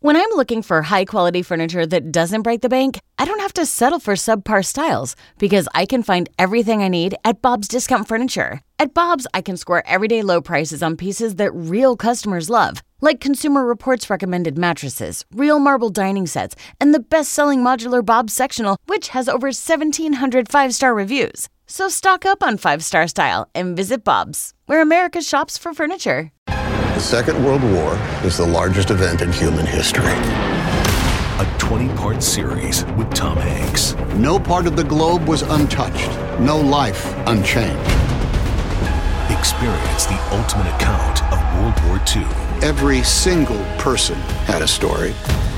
When I'm looking for high-quality furniture that doesn't break the bank, I don't have to settle for subpar styles because I can find everything I need at Bob's Discount Furniture. At Bob's, I can score everyday low prices on pieces that real customers love, like Consumer Reports recommended mattresses, real marble dining sets, and the best-selling modular Bob's sectional, which has over 1,700 five-star reviews. So stock up on five-star style and visit Bob's, where America shops for furniture. The Second World War is the largest event in human history. A 20-part series with Tom Hanks. No part of the globe was untouched. No life unchanged. Experience the ultimate account of World War II. Every single person had a story.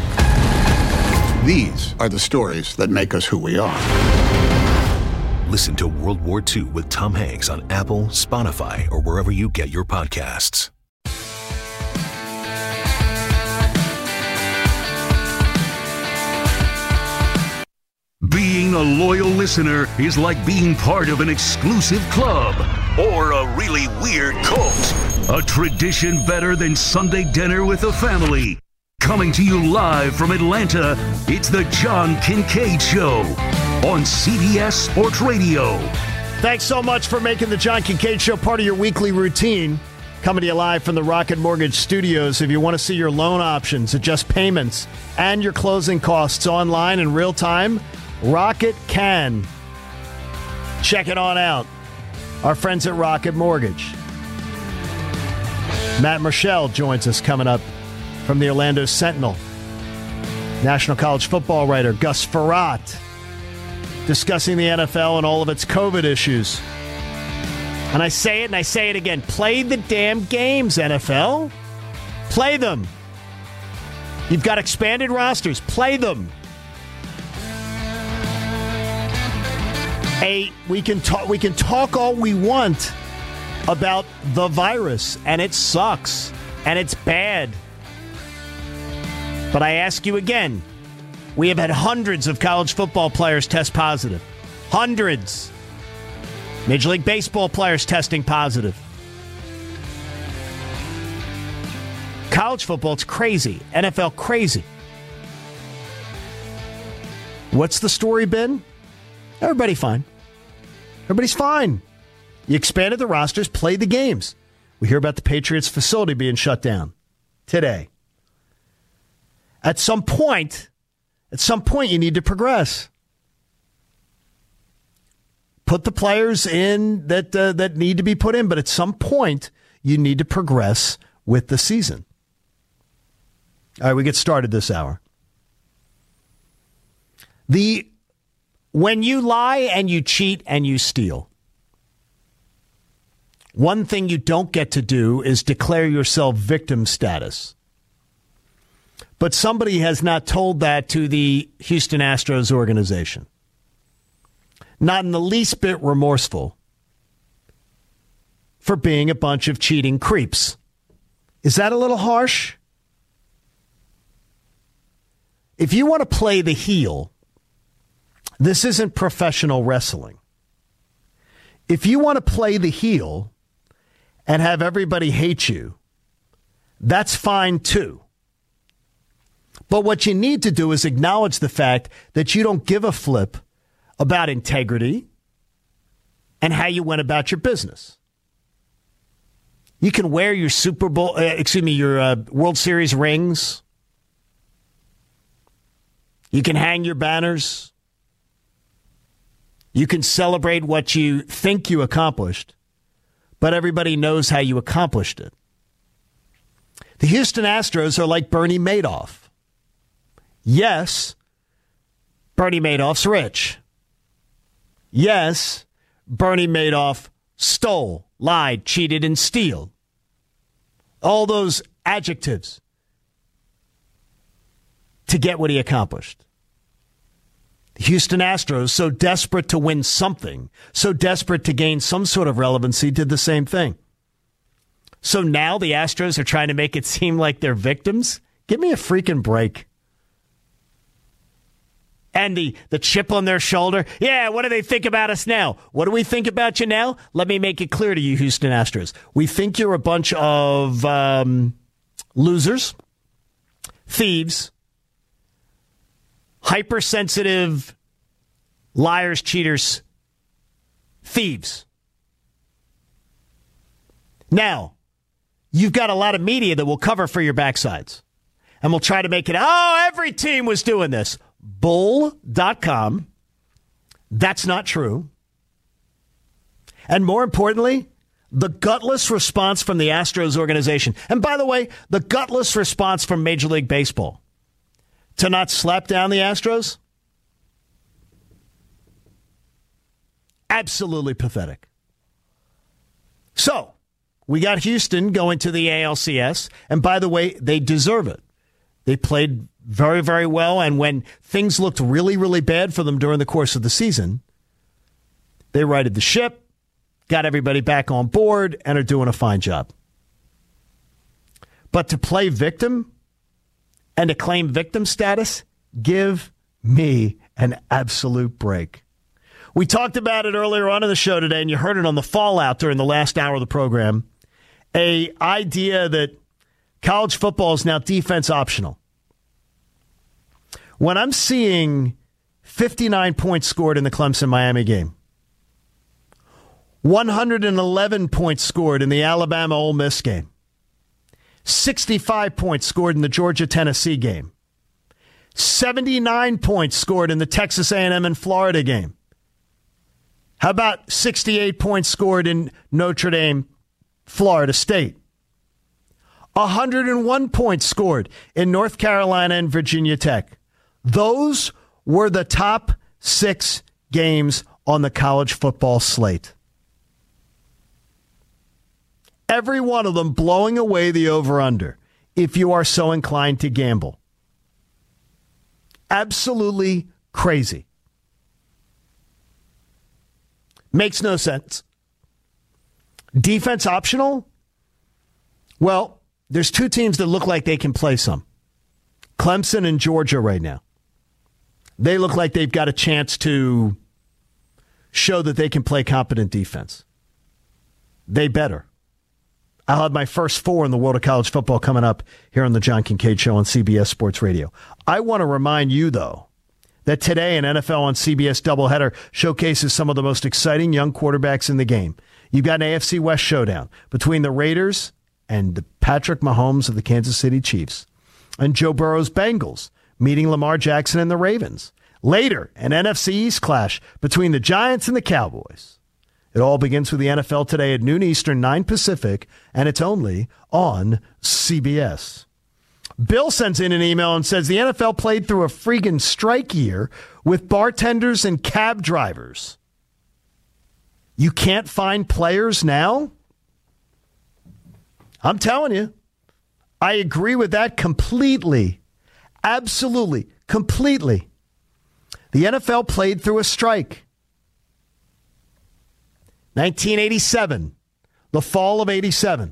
These are the stories that make us who we are. Listen to World War II with Tom Hanks on Apple, Spotify, or wherever you get your podcasts. Being a loyal listener is like being part of an exclusive club or a really weird cult. A tradition better than Sunday dinner with the family. Coming to you live from Atlanta, it's the John Kincaid Show on CBS Sports Radio. Thanks so much for making the John Kincaid Show part of your weekly routine. Coming to you live from the Rocket Mortgage Studios. If you want to see your loan options, adjust payments, and your closing costs online in real time, Rocket can. Check it on out. Our friends at Rocket Mortgage. Matt Marshall joins us coming up from the Orlando Sentinel. National college football writer Gus Frerotte discussing the NFL and all of its COVID issues. And I say it and I say it again. Play the damn games, NFL. Play them. You've got expanded rosters. Play them. Hey, we can talk all we want about the virus, and it sucks, and it's bad. But I ask you again, we have had hundreds of college football players test positive. Hundreds. Major League Baseball players testing positive. College football, it's crazy. NFL, crazy. What's the story been? Everybody fine. Everybody's fine. You expanded the rosters, played the games. We hear about the Patriots facility being shut down today. At some point, you need to progress. Put the players in that need to be put in, but at some point, you need to progress with the season. All right, we get started this hour. When you lie and you cheat and you steal, one thing you don't get to do is declare yourself victim status. But somebody has not told that to the Houston Astros organization. Not in the least bit remorseful for being a bunch of cheating creeps. Is that a little harsh? If you want to play the heel, this isn't professional wrestling. If you want to play the heel and have everybody hate you, that's fine too. But what you need to do is acknowledge the fact that you don't give a flip about integrity and how you went about your business. You can wear your your World Series rings. You can hang your banners. You can celebrate what you think you accomplished, but everybody knows how you accomplished it. The Houston Astros are like Bernie Madoff. Yes, Bernie Madoff's rich. Yes, Bernie Madoff stole, lied, cheated, and steal. All those adjectives to get what he accomplished. The Houston Astros, so desperate to win something, so desperate to gain some sort of relevancy, did the same thing. So now the Astros are trying to make it seem like they're victims? Give me a freaking break. And the chip on their shoulder. Yeah, what do they think about us now? What do we think about you now? Let me make it clear to you, Houston Astros. We think you're a bunch of losers. thieves, hypersensitive, liars, cheaters, thieves. Now, you've got a lot of media that will cover for your backsides and will try to make it, every team was doing this. Bull.com. That's not true. And more importantly, the gutless response from the Astros organization. And by the way, the gutless response from Major League Baseball to not slap down the Astros. Absolutely pathetic. So, we got Houston going to the ALCS. And by the way, they deserve it. They played very, very well. And when things looked really, really bad for them during the course of the season, they righted the ship, got everybody back on board, and are doing a fine job. But to play victim and to claim victim status, give me an absolute break. We talked about it earlier on in the show today, and you heard it on the fallout during the last hour of the program. An idea that college football is now defense optional. When I'm seeing 59 points scored in the Clemson-Miami game, 111 points scored in the Alabama-Ole Miss game, 65 points scored in the Georgia-Tennessee game, 79 points scored in the Texas A&M and Florida game. How about 68 points scored in Notre Dame, Florida State? 101 points scored in North Carolina and Virginia Tech. Those were the top 6 games on the college football slate. Every one of them blowing away the over-under, if you are so inclined to gamble. Absolutely crazy. Makes no sense. Defense optional? Well, there's 2 teams that look like they can play some. Clemson and Georgia right now. They look like they've got a chance to show that they can play competent defense. They better. I'll have my first 4 in the world of college football coming up here on the John Kincaid Show on CBS Sports Radio. I want to remind you, though, that today an NFL on CBS doubleheader showcases some of the most exciting young quarterbacks in the game. You've got an AFC West showdown between the Raiders and the Patrick Mahomes of the Kansas City Chiefs, and Joe Burrow's Bengals meeting Lamar Jackson and the Ravens. Later, an NFC East clash between the Giants and the Cowboys. It all begins with the NFL today at noon Eastern, 9 Pacific, and it's only on CBS. Bill sends in an email and says the NFL played through a freaking strike year with bartenders and cab drivers. You can't find players now? I'm telling you, I agree with that completely. Absolutely. Completely. The NFL played through a strike. 1987, the fall of 87.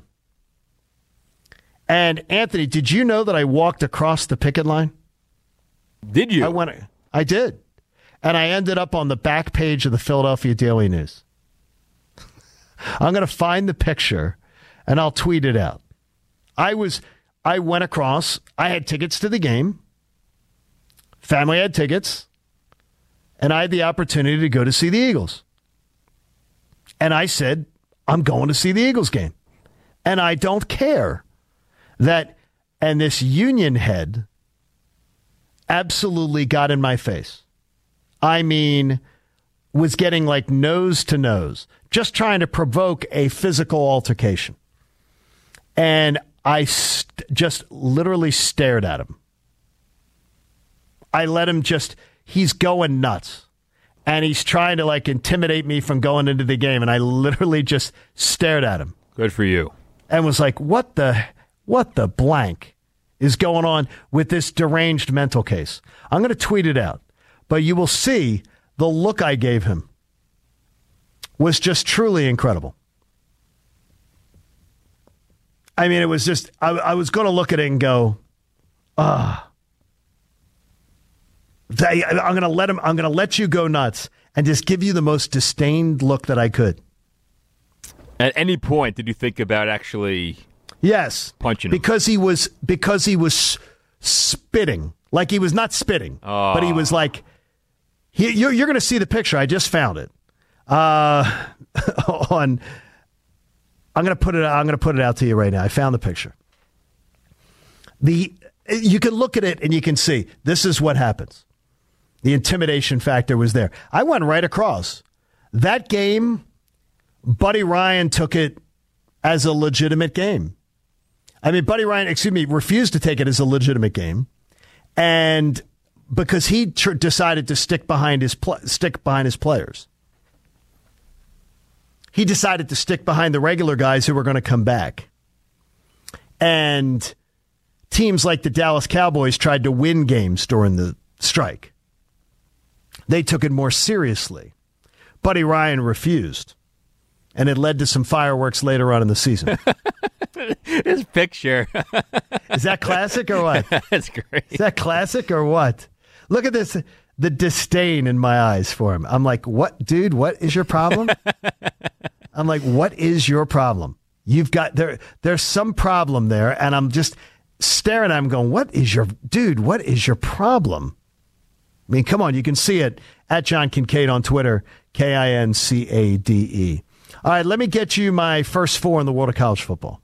And Anthony, did you know that I walked across the picket line? Did you? I did. And I ended up on the back page of the Philadelphia Daily News. I'm going to find the picture and I'll tweet it out. I went across. I had tickets to the game. Family had tickets. And I had the opportunity to go to see the Eagles. And I said, I'm going to see the Eagles game. And I don't care that, and this union head absolutely got in my face. I mean, was getting like nose to nose, just trying to provoke a physical altercation. And I just literally stared at him. I let him he's going nuts. And he's trying to like intimidate me from going into the game. And I literally just stared at him. Good for you. And was like, what the blank is going on with this deranged mental case? I'm going to tweet it out. But you will see the look I gave him was just truly incredible. I mean, it was just, I was going to look at it and go, I'm going to let you go nuts and just give you the most disdained look that I could. At any point, did you think about actually yes, punching him? Because he was spitting. Like he was not spitting, but he was like, you're going to see the picture. I just found it. I'm going to put it out to you right now. I found the picture. You can look at it and you can see this is what happens. The intimidation factor was there. I went right across. That game, Buddy Ryan took it as a legitimate game. I mean, Buddy Ryan, refused to take it as a legitimate game. And because he decided to stick behind his players. He decided to stick behind the regular guys who were going to come back. And teams like the Dallas Cowboys tried to win games during the strike. They took it more seriously. Buddy Ryan refused. And it led to some fireworks later on in the season. His picture. Is that classic or what? That's great. Is that classic or what? Look at this, the disdain in my eyes for him. I'm like, what, dude, what is your problem? I'm like, what is your problem? You've got, there's some problem there, and I'm just staring at him going, what is your problem? I mean, come on, you can see it at John Kincaid on Twitter, Kincade. All right, let me get you my first four in the world of college football.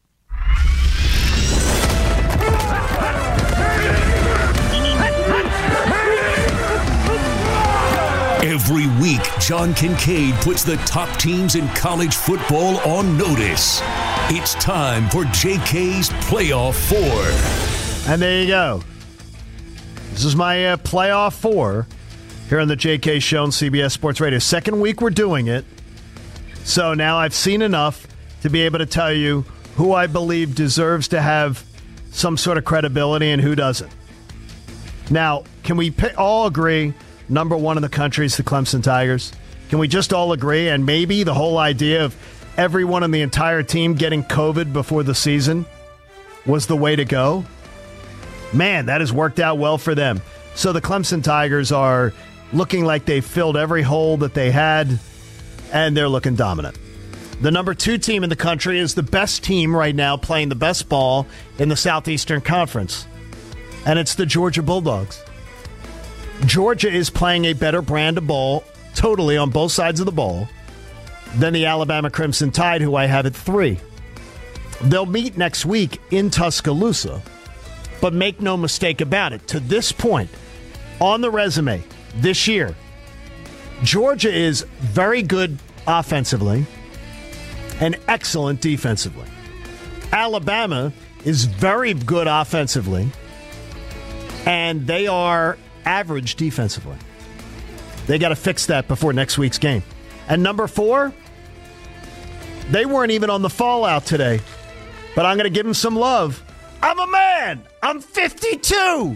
Every week, John Kincaid puts the top teams in college football on notice. It's time for JK's Playoff 4. And there you go. This is my Playoff 4 here on the JK Show on CBS Sports Radio. Second week we're doing it. So now I've seen enough to be able to tell you who I believe deserves to have some sort of credibility and who doesn't. Now, can we all agree number one in the country is the Clemson Tigers? Can we just all agree? And maybe the whole idea of everyone on the entire team getting COVID before the season was the way to go? Man, that has worked out well for them. So the Clemson Tigers are looking like they've filled every hole that they had, and they're looking dominant. The number 2 team in the country is the best team right now playing the best ball in the Southeastern Conference, and it's the Georgia Bulldogs. Georgia is playing a better brand of ball, totally on both sides of the ball, than the Alabama Crimson Tide, who I have at 3. They'll meet next week in Tuscaloosa, but make no mistake about it, to this point, on the resume this year, Georgia is very good offensively and excellent defensively. Alabama is very good offensively, and they are average defensively. They got to fix that before next week's game. And number 4, they weren't even on the fallout today, but I'm going to give them some love. I'm a man. I'm 52.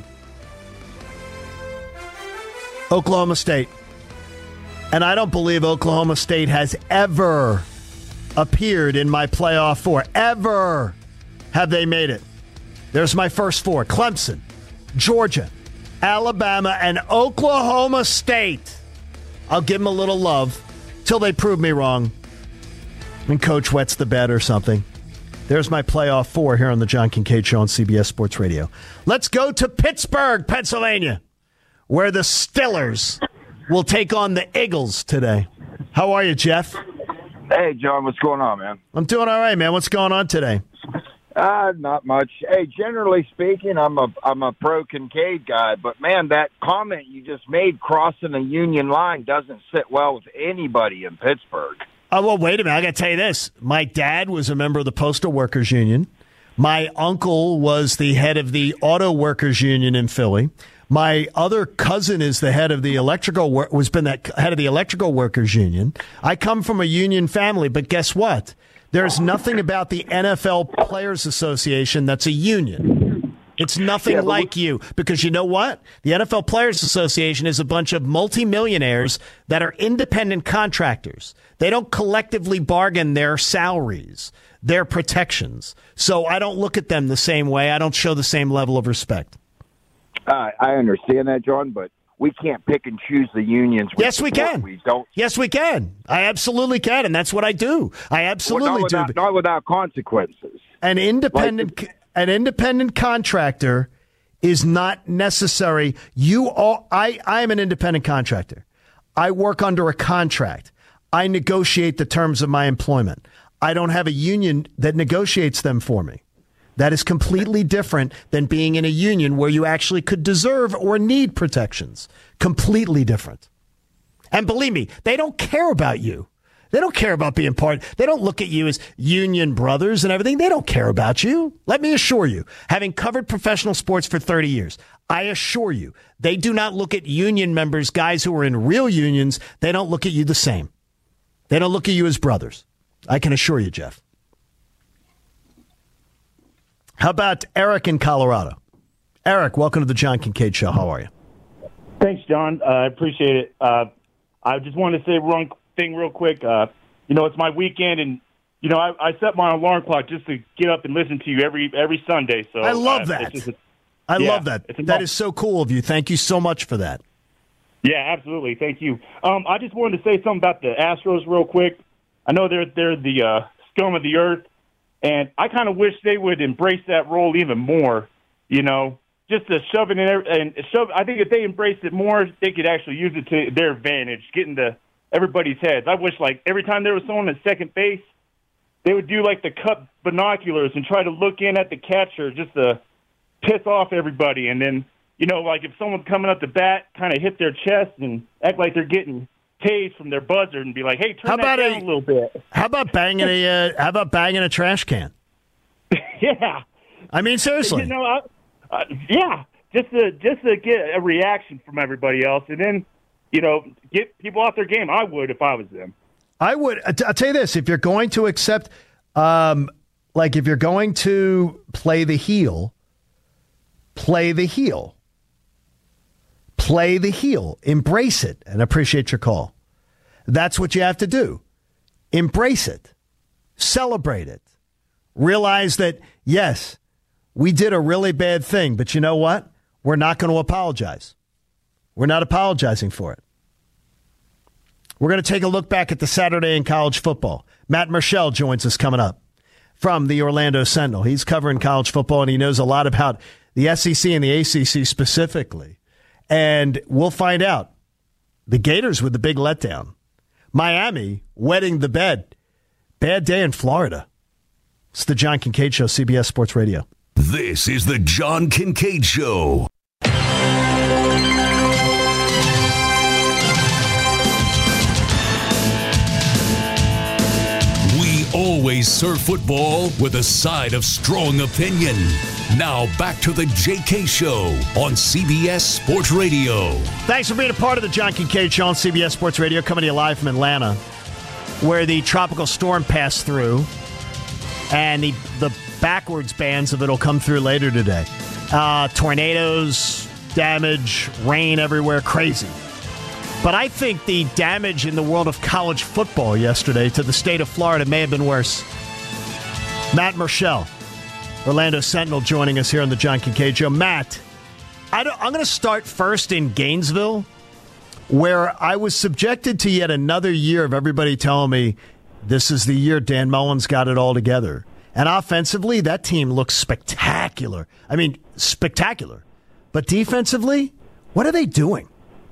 Oklahoma State. And I don't believe Oklahoma State has ever appeared in my playoff 4. Ever have they made it. There's my first 4. Clemson, Georgia, Alabama, and Oklahoma State. I'll give them a little love till they prove me wrong and Coach wets the bed or something. There's my playoff 4 here on the John Kincaid Show on CBS Sports Radio. Let's go to Pittsburgh, Pennsylvania, where the Steelers will take on the Eagles today. How are you, Jeff? Hey, John, what's going on, man? I'm doing all right, man. What's going on today? Not much. Hey, generally speaking, I'm a pro Kincaid guy, but man, that comment you just made crossing the Union line doesn't sit well with anybody in Pittsburgh. Oh, well, wait a minute. I got to tell you this. My dad was a member of the Postal Workers Union. My uncle was the head of the Auto Workers Union in Philly. My other cousin is the head of the head of the Electrical Workers Union. I come from a union family, but guess what? There's nothing about the NFL Players Association that's a union. It's nothing like you, because you know what? The NFL Players Association is a bunch of multimillionaires that are independent contractors. They don't collectively bargain their salaries, their protections. So I don't look at them the same way. I don't show the same level of respect. I understand that, John, but we can't pick and choose the unions. Yes, we can. We don't. Yes, we can. I absolutely can, and that's what I do. I absolutely do. Not without consequences. An independent contractor is not necessary. I'm an independent contractor. I work under a contract. I negotiate the terms of my employment. I don't have a union that negotiates them for me. That is completely different than being in a union where you actually could deserve or need protections. Completely different. And believe me, they don't care about you. They don't care about being part. They don't look at you as union brothers and everything. They don't care about you. Let me assure you, having covered professional sports for 30 years, I assure you, they do not look at union members, guys who are in real unions. They don't look at you the same. They don't look at you as brothers. I can assure you, Jeff. How about Eric in Colorado? Eric, welcome to the John Kincaid Show. How are you? Thanks, John. I appreciate it. I just wanted to say one thing real quick. It's my weekend, and I set my alarm clock just to get up and listen to you every Sunday. So I love that. I love that. That is so cool of you. Thank you so much for that. Yeah, absolutely. Thank you. I just wanted to say something about the Astros real quick. I know they're the scum of the earth, and I kind of wish they would embrace that role even more. Just to shove it in and shove. I think if they embraced it more, they could actually use it to their advantage, getting to everybody's heads. I wish, every time there was someone at second base, they would do, the cup binoculars and try to look in at the catcher just to piss off everybody. And then, if someone's coming up to bat, kind of hit their chest and act like they're getting tased from their buzzer and be like, hey, turn that down a little bit. How about banging a trash can? Yeah. I mean, seriously. Yeah, just to get a reaction from everybody else, and then get people off their game. I would if I was them. I would. I'll tell you this: if you're going to accept, if you're going to play the heel, play the heel. Play the heel. Embrace it, and appreciate your call. That's what you have to do. Embrace it. Celebrate it. Realize that yes. We did a really bad thing, but you know what? We're not going to apologize. We're not apologizing for it. We're going to take a look back at the Saturday in college football. Matt Marshall joins us coming up from the Orlando Sentinel. He's covering college football, and he knows a lot about the SEC and the ACC specifically. And we'll find out. The Gators with the big letdown. Miami wetting the bed. Bad day in Florida. It's the John Kincaid Show, CBS Sports Radio. This is the John Kincaid Show. We always serve football with a side of strong opinion. Now back to the JK Show on CBS Sports Radio. Thanks for being a part of the John Kincaid Show on CBS Sports Radio, coming to you live from Atlanta, where the tropical storm passed through, and the backwards bands of it will come through later today. Tornadoes, damage, rain everywhere, crazy. But I think the damage in the world of college football yesterday to the state of Florida may have been worse. Matt Marshall, Orlando Sentinel, joining us here on the John Kincaid Show. Matt, I'm going to start first in Gainesville, where I was subjected to yet another year of everybody telling me this is the year Dan Mullen's got it all together. And offensively, that team looks spectacular. I mean, spectacular. But defensively, what are they doing?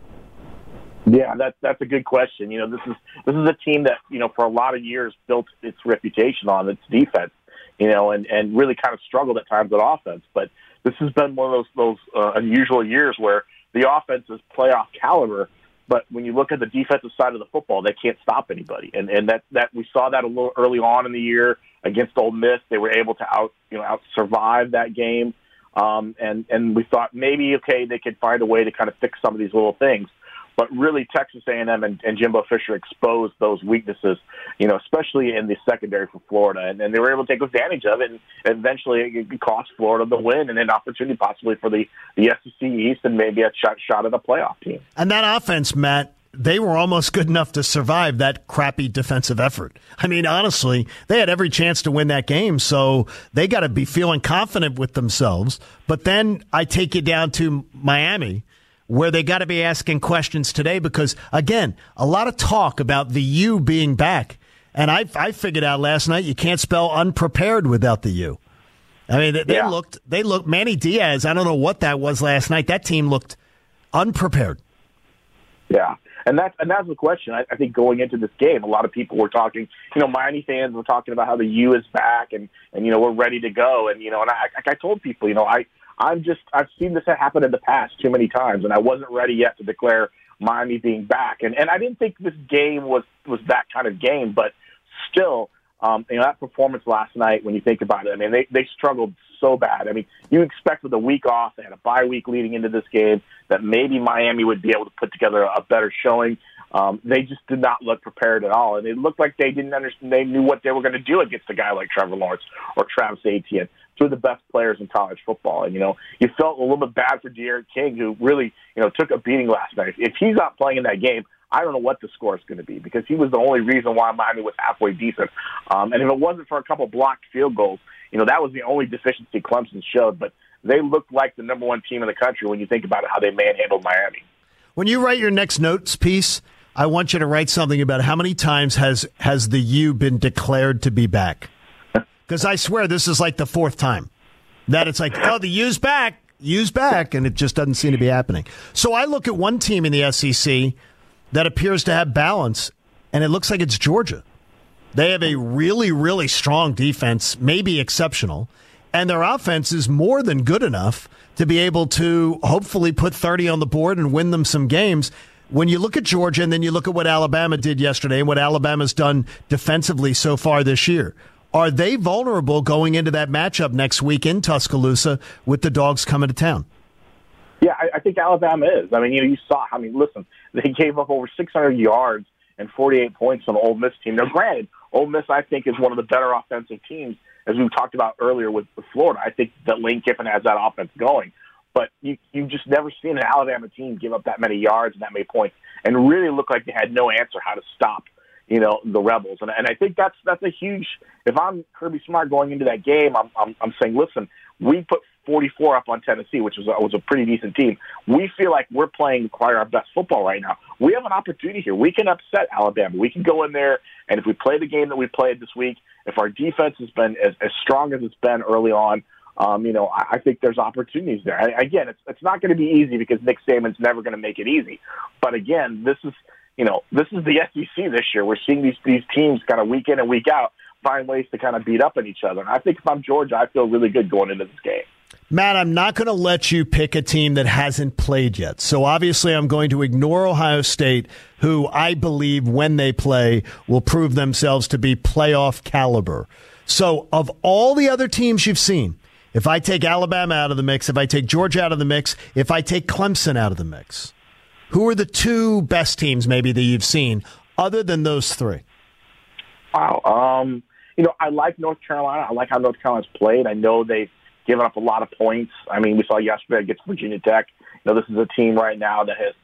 Yeah, that's a good question. This is a team that, for a lot of years built its reputation on its defense, and really kind of struggled at times at offense. But this has been one of those unusual years where the offense is playoff caliber, but when you look at the defensive side of the football, they can't stop anybody. And that we saw that a little early on in the year against Ole Miss. They were able to out survive that game. And we thought maybe, they could find a way to kind of fix some of these little things. But really, Texas A&M and Jimbo Fisher exposed those weaknesses, especially in the secondary for Florida. And they were able to take advantage of it, and eventually it cost Florida the win and an opportunity possibly for the SEC East and maybe a shot at a playoff team. And that offense, Matt, they were almost good enough to survive that crappy defensive effort. I mean, honestly, they had every chance to win that game, so they got to be feeling confident with themselves. But then I take you down to Miami, where they got to be asking questions today because, again, a lot of talk about the U being back. And I figured out last night you can't spell unprepared without the U. I mean, they looked. Manny Diaz. I don't know what that was last night. That team looked unprepared. Yeah, and that's the question. I think going into this game, a lot of people were talking. Miami fans were talking about how the U is back, and we're ready to go. And and I told people, I've seen this happen in the past too many times, and I wasn't ready yet to declare Miami being back. And I didn't think this game was that kind of game, but still. That performance last night, when you think about it, I mean, they struggled so bad. I mean, you expect with a week off, they had a bye week leading into this game, that maybe Miami would be able to put together a better showing. They just did not look prepared at all. And it looked like they didn't understand, they knew what they were going to do against a guy like Trevor Lawrence or Travis Etienne, two of the best players in college football. And, you felt a little bit bad for D'Eriq King, who really, took a beating last night. If he's not playing in that game, I don't know what the score is going to be, because he was the only reason why Miami was halfway decent. And if it wasn't for a couple blocked field goals, that was the only deficiency Clemson showed. But they looked like the number one team in the country when you think about it, how they manhandled Miami. When you write your next notes piece, I want you to write something about how many times has the U been declared to be back? Because I swear this is like the fourth time that it's like, oh, the U's back, and it just doesn't seem to be happening. So I look at one team in the SEC that appears to have balance, and it looks like it's Georgia. They have a really, really strong defense, maybe exceptional, and their offense is more than good enough to be able to hopefully put 30 on the board and win them some games. When you look at Georgia and then you look at what Alabama did yesterday and what Alabama's done defensively so far this year, are they vulnerable going into that matchup next week in Tuscaloosa with the Dogs coming to town? Yeah, I think Alabama is. I mean, you saw, listen, they gave up over 600 yards and 48 points on the Ole Miss team. Now, granted, Ole Miss, I think, is one of the better offensive teams, as we talked about earlier with Florida. I think that Lane Kiffin has that offense going. But you've just never seen an Alabama team give up that many yards and that many points and really look like they had no answer how to stop, the Rebels. And I think that's a huge – if I'm Kirby Smart going into that game, I'm saying, listen, we put 44 up on Tennessee, which was a pretty decent team. We feel like we're playing quite our best football right now. We have an opportunity here. We can upset Alabama. We can go in there, and if we play the game that we played this week, if our defense has been as strong as it's been early on, I think there's opportunities there. Again, it's not going to be easy because Nick Saban's never going to make it easy. But again, this is the SEC this year. We're seeing these teams kind of week in and week out find ways to kind of beat up on each other. And I think if I'm Georgia, I feel really good going into this game. Matt, I'm not going to let you pick a team that hasn't played yet. So obviously I'm going to ignore Ohio State, who I believe when they play will prove themselves to be playoff caliber. So of all the other teams you've seen, if I take Alabama out of the mix, if I take Georgia out of the mix, if I take Clemson out of the mix, who are the two best teams maybe that you've seen other than those three? Wow. I like North Carolina. I like how North Carolina's played. I know they've given up a lot of points. I mean, we saw yesterday against Virginia Tech. This is a team right now that has,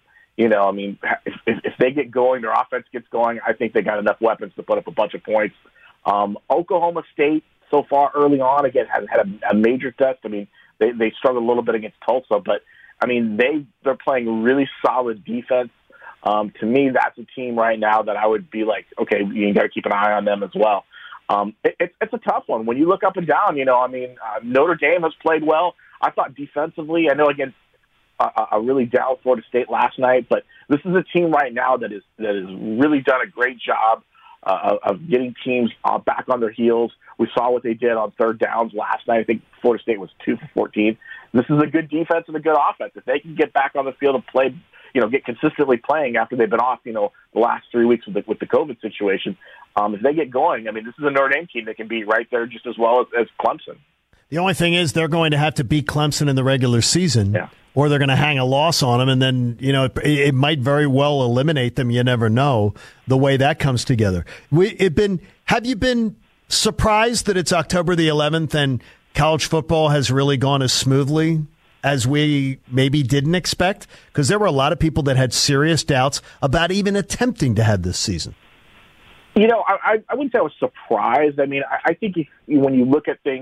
if they get going, their offense gets going, I think they got enough weapons to put up a bunch of points. Oklahoma State, so far early on, again, hasn't had a major test. I mean, they struggled a little bit against Tulsa, but, I mean, they're playing really solid defense. To me, that's a team right now that I would be like, okay, you got to keep an eye on them as well. It's a tough one. When you look up and down, Notre Dame has played well. I thought defensively, I know against a really down Florida State last night, but this is a team right now that has really done a great job of getting teams back on their heels. We saw what they did on third downs last night. I think Florida State was 2 for 14. This is a good defense and a good offense. If they can get back on the field and play, get consistently playing after they've been off, the last 3 weeks with the COVID situation, if they get going, I mean, this is a Notre Dame team that can be right there just as well as Clemson. The only thing is they're going to have to beat Clemson in the regular season, or they're going to hang a loss on them, and then it might very well eliminate them. You never know the way that comes together. Have you been surprised that it's October the 11th and college football has really gone as smoothly as we maybe didn't expect? Because there were a lot of people that had serious doubts about even attempting to have this season. I wouldn't say I was surprised. I mean, I think when you look at things,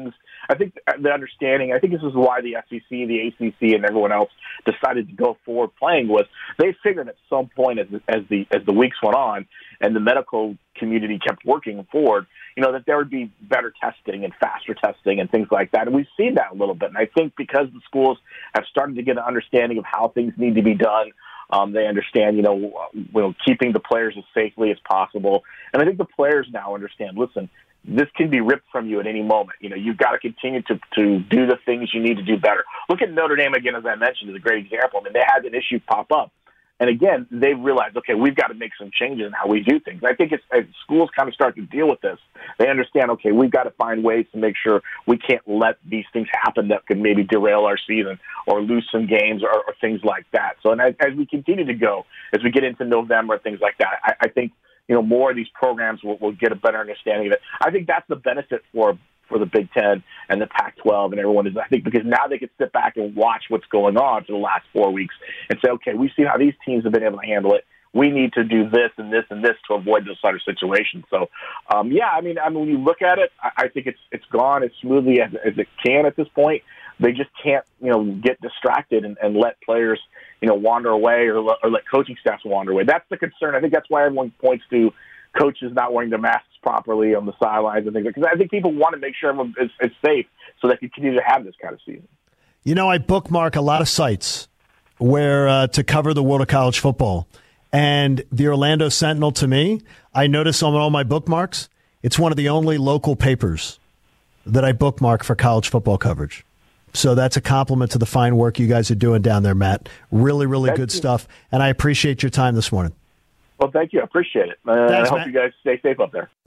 I think the understanding, I think this is why the SEC, the ACC, and everyone else decided to go forward playing was they figured at some point as the weeks went on and the medical community kept working forward, that there would be better testing and faster testing and things like that. And we've seen that a little bit. And I think because the schools have started to get an understanding of how things need to be done, they understand, keeping the players as safely as possible. And I think the players now understand, listen, this can be ripped from you at any moment. You've got to continue to do the things you need to do better. Look at Notre Dame again, as I mentioned, is a great example. I mean, they had an issue pop up. And again, they realized, okay, we've got to make some changes in how we do things. I think as schools kind of start to deal with this, they understand, okay, we've got to find ways to make sure we can't let these things happen that could maybe derail our season or lose some games or things like that. So, and as we continue to go, as we get into November and things like that, I think, more of these programs will get a better understanding of it. I think that's the benefit for the Big Ten and the Pac-12 and everyone is, I think, because now they can sit back and watch what's going on for the last 4 weeks and say, okay, we see how these teams have been able to handle it. We need to do this and this and this to avoid those sort of situations. So, I mean, when you look at it, I think it's gone as smoothly as it can at this point. They just can't, get distracted and let players, wander away or let coaching staffs wander away. That's the concern. I think that's why everyone points to coaches not wearing their masks properly on the sidelines and things like that. Because I think people want to make sure everyone is safe so they can continue to have this kind of season. I bookmark a lot of sites where to cover the world of college football. And the Orlando Sentinel, to me, I notice on all my bookmarks, it's one of the only local papers that I bookmark for college football coverage. So that's a compliment to the fine work you guys are doing down there, Matt. Really, really good stuff. And I appreciate your time this morning. Well, thank you. I appreciate it. Thanks, I hope Matt. you guys stay safe up there.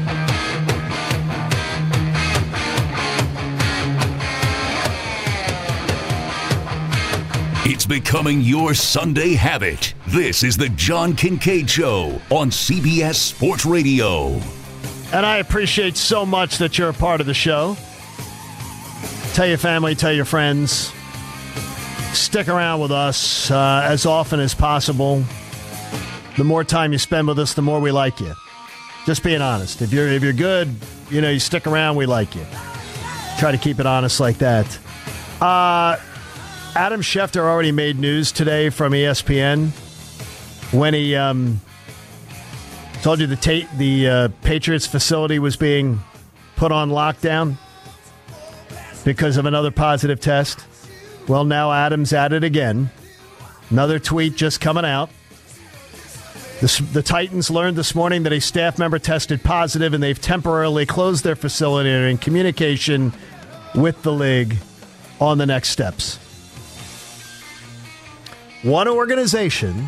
It's becoming your Sunday habit. This is the John Kincaid Show on CBS Sports Radio. And I appreciate so much that you're a part of the show. Tell your family, tell your friends. Stick around with us as often as possible. The more time you spend with us, the more we like you. Just being honest. If you're good, you stick around, we like you. Try to keep it honest like that. Adam Schefter already made news today from ESPN when he told you the Patriots facility was being put on lockdown because of another positive test. Well, now Adam's at it again. Another tweet just coming out. The Titans learned this morning that a staff member tested positive, and they've temporarily closed their facility and are in communication with the league on the next steps. One organization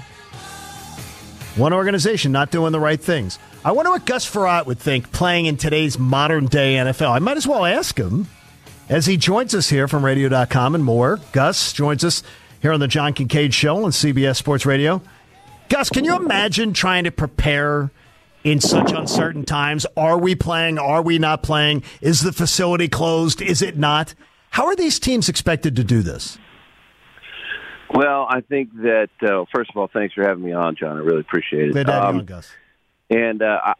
not doing the right things. I wonder what Gus Frerotte would think playing in today's modern-day NFL. I might as well ask him as he joins us here from Radio.com and more. Gus joins us here on the John Kincaid Show on CBS Sports Radio. Gus, can you imagine trying to prepare in such uncertain times? Are we playing? Are we not playing? Is the facility closed? Is it not? How are these teams expected to do this? Well, I think that, first of all, thanks for having me on, John. I really appreciate it. Glad to have you on, Gus. And,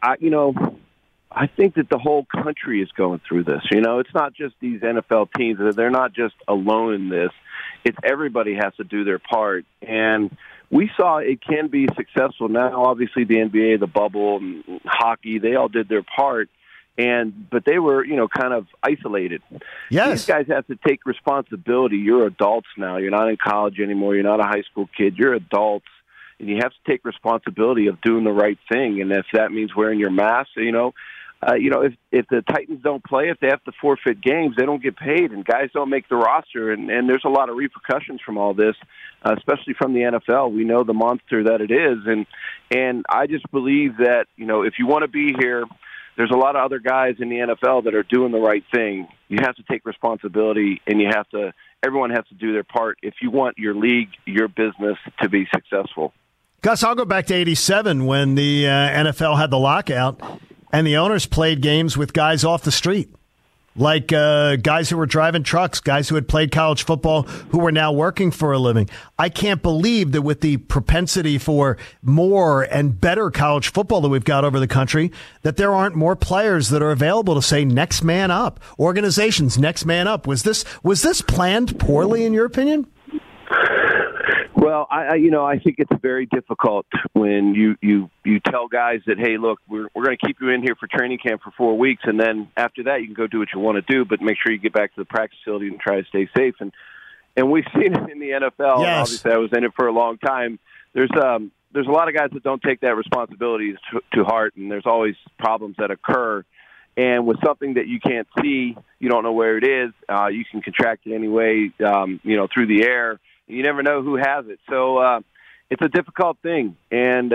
I think that the whole country is going through this. It's not just these NFL teams. They're not just alone in this. It's everybody has to do their part. And we saw it can be successful. Now, obviously, the NBA, the bubble, and hockey, they all did their part. But they were, kind of isolated. Yes. These guys have to take responsibility. You're adults now. You're not in college anymore. You're not a high school kid. You're adults, and you have to take responsibility of doing the right thing. And if that means wearing your mask, if the Titans don't play, if they have to forfeit games, they don't get paid, and guys don't make the roster. And there's a lot of repercussions from all this, especially from the NFL. We know the monster that it is. And I just believe that, if you want to be here, there's a lot of other guys in the NFL that are doing the right thing. You have to take responsibility, and everyone has to do their part if you want your league, your business to be successful. Gus, I'll go back to 87 when the NFL had the lockout, and the owners played games with guys off the street. like guys who were driving trucks, guys who had played college football, who were now working for a living. I can't believe that with the propensity for more and better college football that we've got over the country, that there aren't more players that are available to say next man up. Organizations, next man up. Was this planned poorly in your opinion? Well, I think it's very difficult when you tell guys that, hey, look, we're going to keep you in here for training camp for 4 weeks, and then after that you can go do what you want to do, but make sure you get back to the practice facility and try to stay safe. And we've seen it in the NFL. Yes. Obviously, I was in it for a long time. There's a lot of guys that don't take that responsibility to heart, and there's always problems that occur. And with something that you can't see, you don't know where it is. You can contract it anyway, through the air. You never know who has it. So it's a difficult thing. And,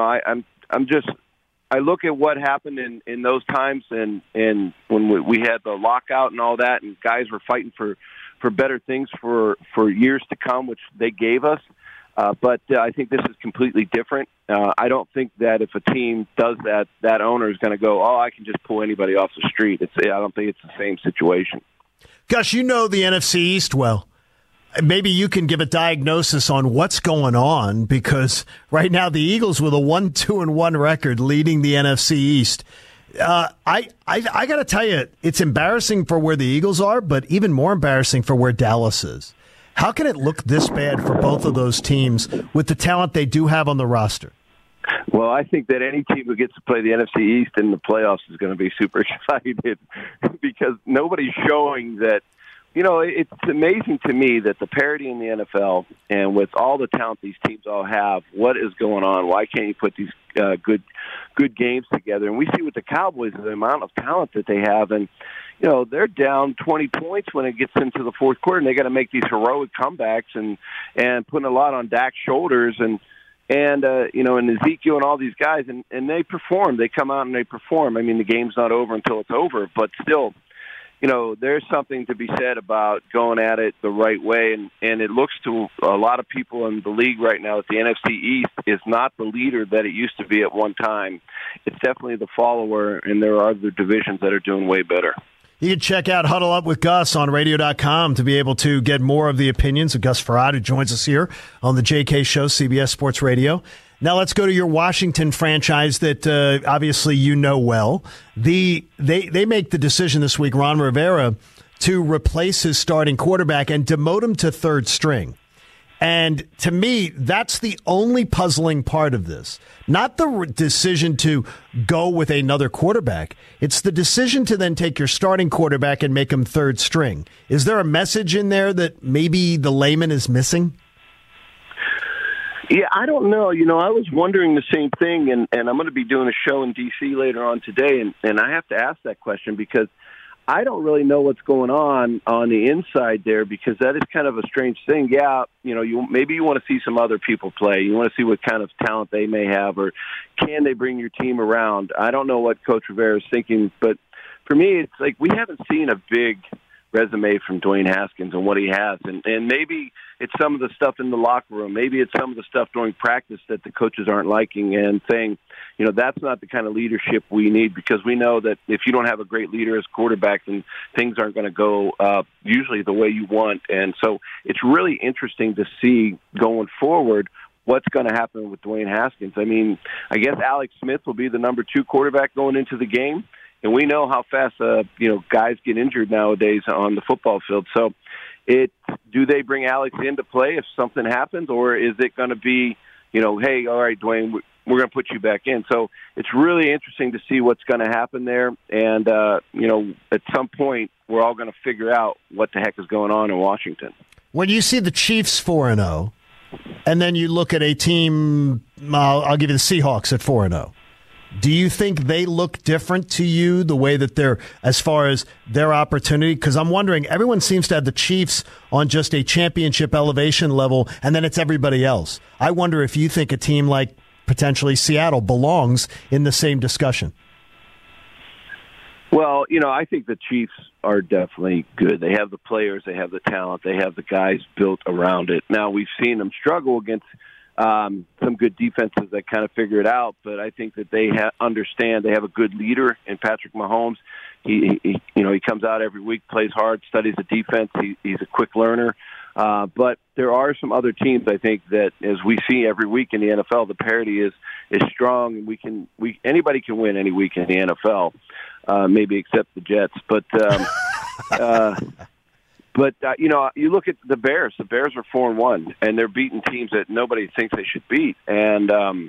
I look at what happened in those times and when we had the lockout and all that, and guys were fighting for better things for years to come, which they gave us. But I think this is completely different. I don't think that if a team does that owner is going to go, I can just pull anybody off the street. I don't think it's the same situation. Gus, you know the NFC East well. Maybe you can give a diagnosis on what's going on, because right now the Eagles with a 1-2-1 record leading the NFC East. I got to tell you, it's embarrassing for where the Eagles are, but even more embarrassing for where Dallas is. How can it look this bad for both of those teams with the talent they do have on the roster? Well, I think that any team who gets to play the NFC East in the playoffs is going to be super excited because nobody's showing that. It's amazing to me that the parity in the NFL and with all the talent these teams all have, what is going on? Why can't you put these good games together? And we see with the Cowboys the amount of talent that they have, and they're down 20 points when it gets into the fourth quarter, and they got to make these heroic comebacks and putting a lot on Dak's shoulders and Ezekiel and all these guys, and they perform. They come out and they perform. I mean, the game's not over until it's over, but still. There's something to be said about going at it the right way, and it looks to a lot of people in the league right now that the NFC East is not the leader that it used to be at one time. It's definitely the follower, and there are other divisions that are doing way better. You can check out Huddle Up with Gus on radio.com to be able to get more of the opinions of Gus Frerotte, who joins us here on the JK Show, CBS Sports Radio. Now let's go to your Washington franchise that obviously you know well. They make the decision this week, Ron Rivera, to replace his starting quarterback and demote him to third string. And to me, that's the only puzzling part of this. Not the decision to go with another quarterback. It's the decision to then take your starting quarterback and make him third string. Is there a message in there that maybe the layman is missing? Yeah, I don't know. I was wondering the same thing, and I'm going to be doing a show in D.C. later on today, and I have to ask that question because I don't really know what's going on the inside there, because that is kind of a strange thing. Yeah, maybe you want to see some other people play. You want to see what kind of talent they may have, or can they bring your team around? I don't know what Coach Rivera is thinking, but for me, it's like we haven't seen a big resume from Dwayne Haskins and what he has, and maybe it's some of the stuff in the locker room. Maybe it's some of the stuff during practice that the coaches aren't liking and saying, that's not the kind of leadership we need, because we know that if you don't have a great leader as quarterback, then things aren't going to go usually the way you want. And so it's really interesting to see going forward what's going to happen with Dwayne Haskins. I mean, I guess Alex Smith will be the number 2 quarterback going into the game. And we know how fast, guys get injured nowadays on the football field. So do they bring Alex in to play if something happens, or is it going to be, hey, all right, Dwayne, we're going to put you back in? So it's really interesting to see what's going to happen there. And, at some point, we're all going to figure out what the heck is going on in Washington. When you see the Chiefs 4-0, and then you look at a team, I'll give you the Seahawks at 4-0. Do you think they look different to you, the way that they're, as far as their opportunity? Because I'm wondering, everyone seems to have the Chiefs on just a championship elevation level, and then it's everybody else. I wonder if you think a team like potentially Seattle belongs in the same discussion. Well, I think the Chiefs are definitely good. They have the players, they have the talent, they have the guys built around it. Now, we've seen them struggle against some good defenses that kind of figure it out. But I think that they understand they have a good leader in Patrick Mahomes. He comes out every week, plays hard, studies the defense. He's a quick learner. But there are some other teams, I think, that as we see every week in the NFL, the parity is strong. Anybody can win any week in the NFL, maybe except the Jets. But you look at the Bears. The Bears are 4-1, and they're beating teams that nobody thinks they should beat. And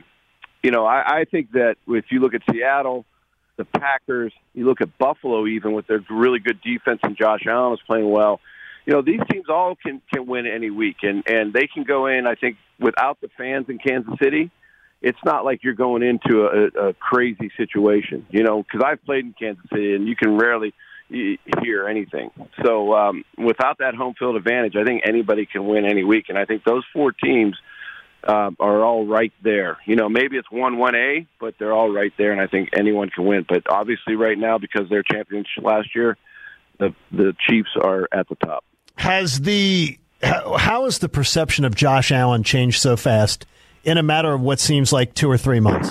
I think that if you look at Seattle, the Packers, you look at Buffalo, even with their really good defense, and Josh Allen is playing well. These teams all can win any week, and they can go in, I think, without the fans in Kansas City. It's not like you're going into a crazy situation, because I've played in Kansas City, and you can rarely hear anything. So without that home field advantage, I think anybody can win any week, and I think those four teams are all right there. Maybe it's 1-1A, but they're all right there, and I think anyone can win. But obviously right now, because they're champions last year, the Chiefs are at the top. How has the perception of Josh Allen changed so fast in a matter of what seems like 2 or 3 months?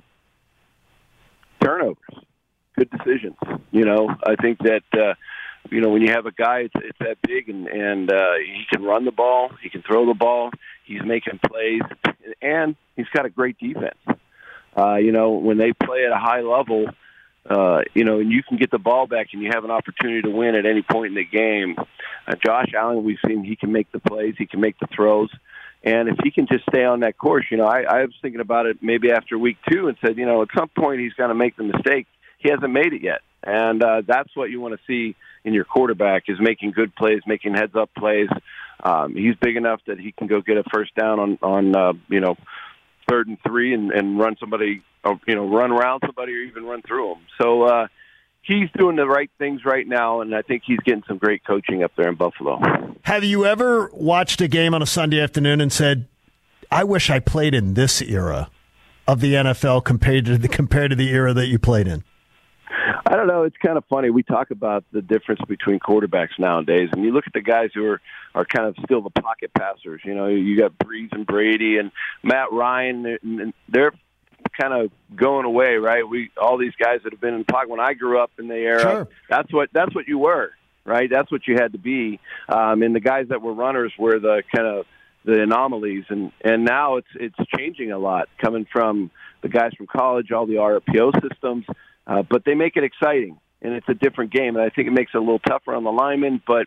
Turnovers, good decisions. I think that when you have a guy, it's that big, and he can run the ball, he can throw the ball, he's making plays, and he's got a great defense. When they play at a high level, and you can get the ball back and you have an opportunity to win at any point in the game. Josh Allen, we've seen he can make the plays, he can make the throws. And if he can just stay on that course, I was thinking about it maybe after week 2 and said, at some point he's going to make the mistake. He hasn't made it yet. And that's what you want to see in your quarterback is making good plays, making heads-up plays. He's big enough that he can go get a first down on 3rd and 3 and run somebody, run around somebody or even run through them. So he's doing the right things right now, and I think he's getting some great coaching up there in Buffalo. Have you ever watched a game on a Sunday afternoon and said, I wish I played in this era of the NFL compared to the era that you played in? I don't know. It's kind of funny. We talk about the difference between quarterbacks nowadays, and you look at the guys who are kind of still the pocket passers. You got Breeze and Brady and Matt Ryan, and they're kind of going away, right? All these guys that have been in the pocket. When I grew up in the era, sure. That's what you were, right? That's what you had to be. And the guys that were runners were the kind of the anomalies, and now it's changing a lot, coming from the guys from college, all the RPO systems. But they make it exciting, and it's a different game. And I think it makes it a little tougher on the linemen. But,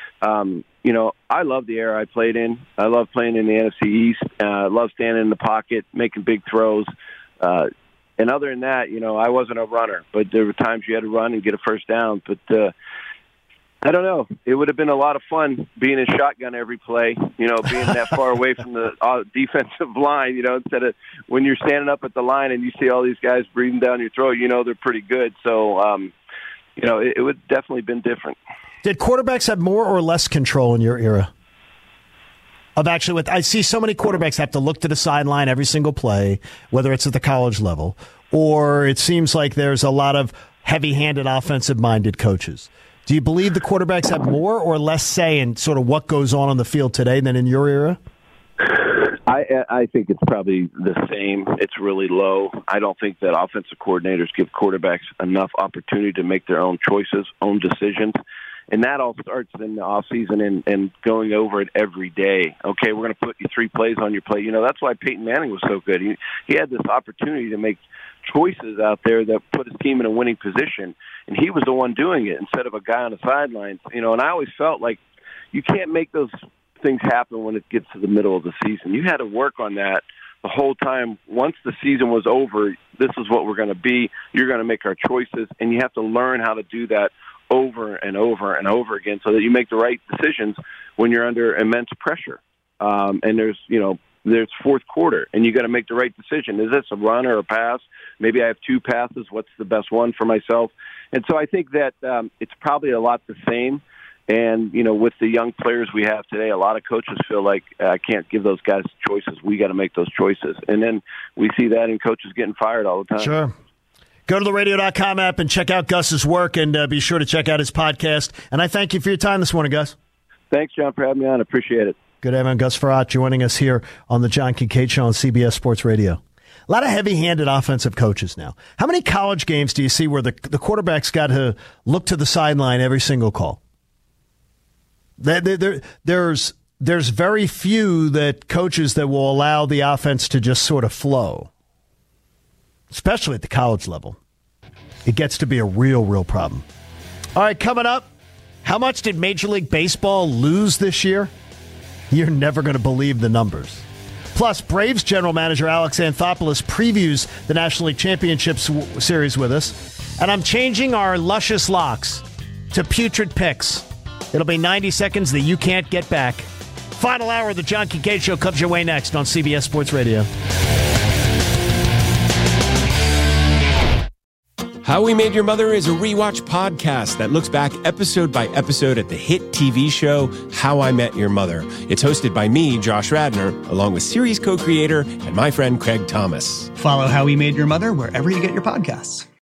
I love the era I played in. I love playing in the NFC East. I love standing in the pocket, making big throws. And other than that, I wasn't a runner. But there were times you had to run and get a first down. But I don't know. It would have been a lot of fun being in shotgun every play, being that far away from the defensive line, instead of when you're standing up at the line and you see all these guys breathing down your throat, they're pretty good. So, it would definitely been different. Did quarterbacks have more or less control in your era? I see so many quarterbacks have to look to the sideline every single play, whether it's at the college level, or it seems like there's a lot of heavy-handed offensive-minded coaches. Do you believe the quarterbacks have more or less say in sort of what goes on the field today than in your era? I think it's probably the same. It's really low. I don't think that offensive coordinators give quarterbacks enough opportunity to make their own choices, own decisions. And that all starts in the offseason and going over it every day. Okay, we're going to put you 3 plays on your play. That's why Peyton Manning was so good. He had this opportunity to make choices out there that put his team in a winning position, and he was the one doing it instead of a guy on the sidelines. And I always felt like you can't make those things happen when it gets to the middle of the season. You had to work on that the whole time. Once the season was over, this is what we're going to be. You're going to make our choices, and you have to learn how to do that over and over and over again so that you make the right decisions when you're under immense pressure. And there's fourth quarter, and you got to make the right decision. Is this a run or a pass? Maybe I have 2 passes. What's the best one for myself? And so I think that it's probably a lot the same. And, with the young players we have today, a lot of coaches feel like I can't give those guys choices. We got to make those choices. And then we see that in coaches getting fired all the time. Sure. Go to the radio.com app and check out Gus's work, and be sure to check out his podcast. And I thank you for your time this morning, Gus. Thanks, John, for having me on. Appreciate it. Good evening. Gus Farrat joining us here on the John Kincaid Show on CBS Sports Radio. A lot of heavy-handed offensive coaches now. How many college games do you see where the quarterback's got to look to the sideline every single call? There's very few that coaches that will allow the offense to just sort of flow, especially at the college level. It gets to be a real problem. All right, coming up, how much did Major League Baseball lose this year? You're never going to believe the numbers. Plus, Braves general manager Alex Anthopoulos previews the National League Championship Series with us. And I'm changing our luscious locks to putrid picks. It'll be 90 seconds that you can't get back. Final hour of the John Kincaid Show comes your way next on CBS Sports Radio. How We Made Your Mother is a rewatch podcast that looks back episode by episode at the hit TV show How I Met Your Mother. It's hosted by me, Josh Radnor, along with series co-creator and my friend Craig Thomas. Follow How We Made Your Mother wherever you get your podcasts.